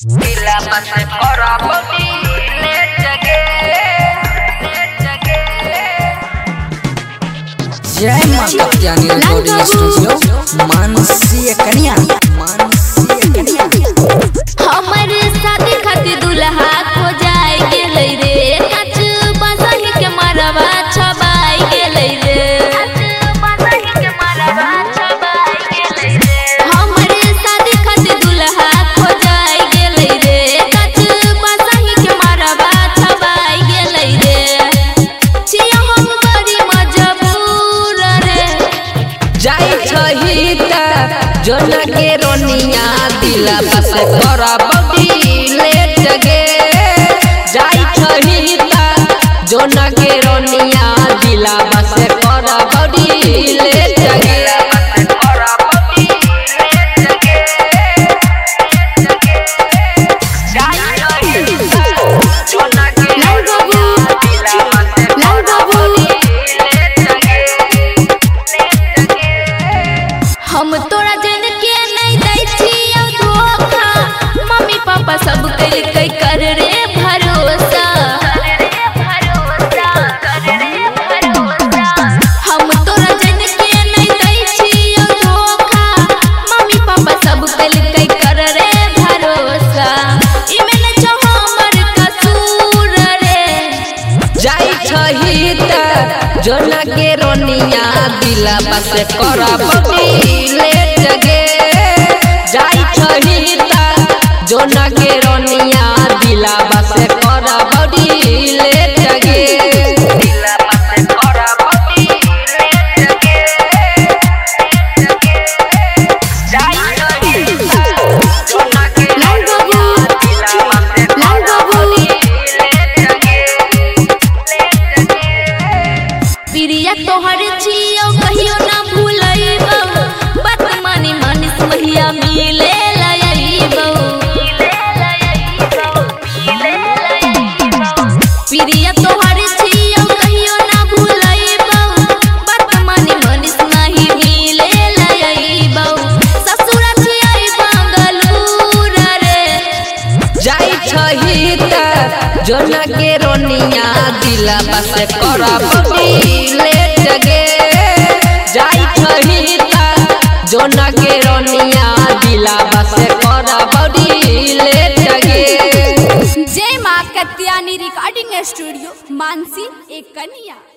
Bila masih orang bodi lejage. जय मां Katyani recording studio Mansi कन्या हमर शादी खातिर दुल्हा खो जाए गेलै रे कच बसही के मरवा छबाई गेलै रे हमर शादी खातिर दुल्हा खो जाए गेलै रे कच बसही के मरवा छबाई गेलै रे छिया हम बड़ी मजबूर रे जाई छही त जोना के रोनिया दिला बस करा बड़ी लेट गे जाई छही त जोना के रोनिया दिला बस करा बड़ी लेट गे हम तोरा जन के नहीं दै छियौ धोखा मम्मी पापा सब कइल कर रे भरोसा हम तोरा जन के नहीं दै छियौ धोखा मम्मी पापा सब कइल कर रे भरोसा इमे न छौ हमर कसूर रे जाई छही त जोना के रोनिया दिला बस करा बड़ी लेट गे जाई छही त जोना के रोनिया दिला बस करा बड़ी लेट गे प्रिया तोहर छियौ कहियो ना भूलैबौ बात मानी मानिस महिया मिले लयैबौ प्रिया तोहर छियौ कहियो ना भूलैबौ बात मानी मानिस नहीं मिले लयैबौ ससुर छियै बंगलूर रे जाई छही त जोना के रोनिया दिला बस करा बड़ी लेट गे जाई छही त जोना के रोनिया दिला बस करा बड़ी लेट गे जय मां कत्यानी रिकॉर्डिंग स्टूडियो मानसी एक कन्या।